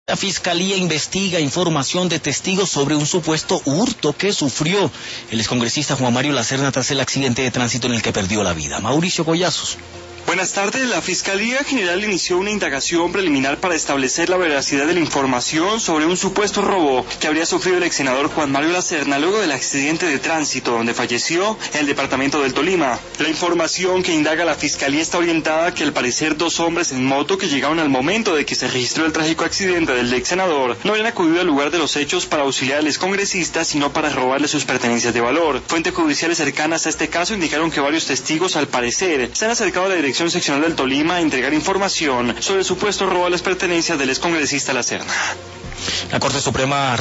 La Fiscalía investiga información de testigos sobre un supuesto hurto que sufrió el excongresista Juan Mario Lacerna tras el accidente de tránsito en el que perdió la vida. Mauricio Collazos. Buenas tardes. La Fiscalía General inició una indagación preliminar para establecer la veracidad de la información sobre un supuesto robo que habría sufrido el ex senador Juan Mario Lacerna luego del accidente de tránsito donde falleció en el departamento del Tolima. La información que indaga la Fiscalía está orientada a que al parecer dos hombres en moto que llegaron al momento de que se registró el trágico accidente del ex senador no habían acudido al lugar de los hechos para auxiliar al excongresista, sino para robarle sus pertenencias de valor. Fuentes judiciales cercanas a este caso indicaron que varios testigos al parecer se han acercado a la Dirección Seccional del Tolima a entregar información sobre el supuesto robo a las pertenencias del excongresista Lacerna. La Corte Suprema